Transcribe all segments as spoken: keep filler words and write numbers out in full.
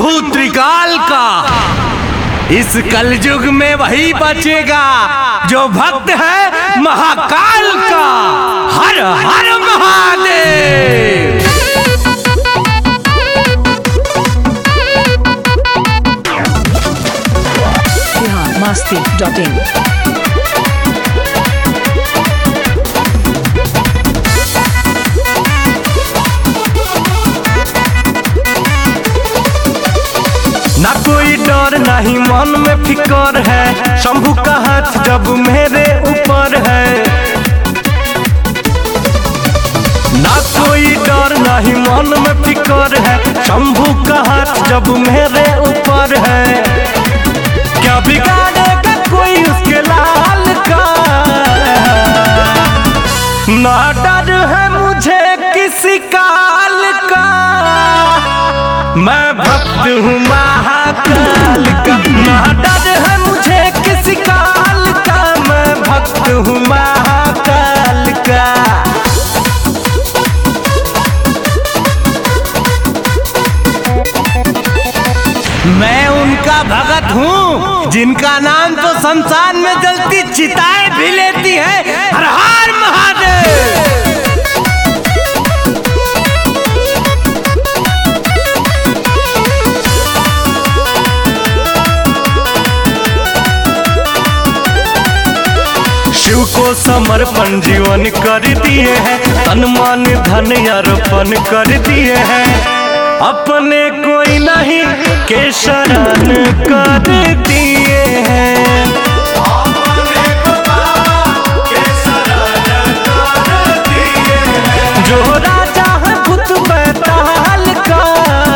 शंभू त्रिकाल का। इस कलयुग में वही बचेगा जो भक्त है महाकाल का। हर हर महादेव। Masti dot in. ना कोई डर नहीं मन में फिकर है, शंभू का हाथ जब मेरे ऊपर है। ना कोई डर नहीं मन में फिकर है, शंभू का हाथ जब मेरे ऊपर है। क्या बिगाड़ेगा कोई उसके लाल का। ना डर है मुझे किसी काल का, मैं भक्त हूँ महाकाल का। ना डर है मुझे किसी काल का, मैं भक्त हूँ महाकाल का। मैं उनका भगत हूँ जिनका नाम तो शमशान में जलती चिताएं भी लेती है। हर हर महादेव। शिव को समर्पण जीवन कर दिए हैं, तन मन धन अर्पण कर दिए हैं। अपने कोई नहीं के शरण कर दिए हैं। अपने को बाबा के शरण कर दिए हैं। जो राजा है भूत बैताल का,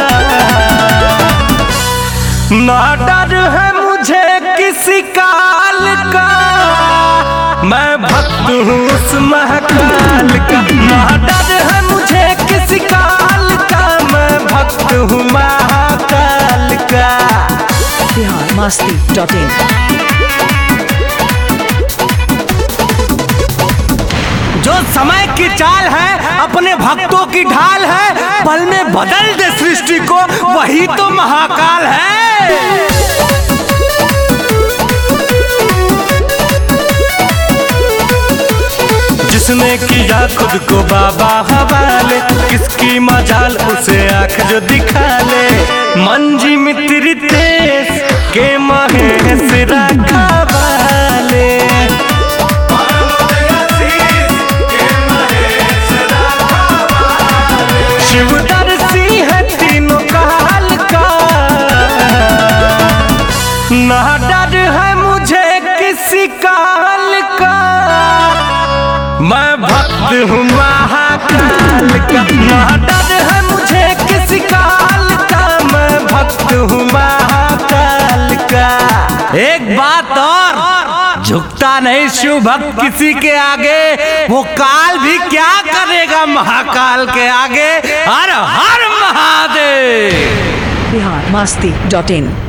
ना डर है मुझे किसी काल का, मैं भक्त हूँ उस महाकाल का। ना डर है मुझे किसी काल का, मैं भक्त हूँ महाकाल का। Bihar Masti dot in. जो समय की चाल है अपने भक्तों की ढाल है, पल में बदल दे सृष्टि को वही तो महाकाल है। जिसने किया खुद को बाबा हवाले, किसकी मजाल उसे आंख जो दिखा ले। मंजी मित्र तेज के महेश रखा वाले, शिवदर्शी है तीनों काल का। ना डर है मुझे किसी काल का, मैं भक्त हूँ महाकाल का। ना डर है मुझे किसी काल का, मैं भक्त हूँ महाकाल का। एक बात और, झुकता नहीं शिव भक्त किसी के आगे, वो काल भी क्या करेगा महाकाल के आगे। हर हर महादेव। बिहार मस्ती डॉट इन।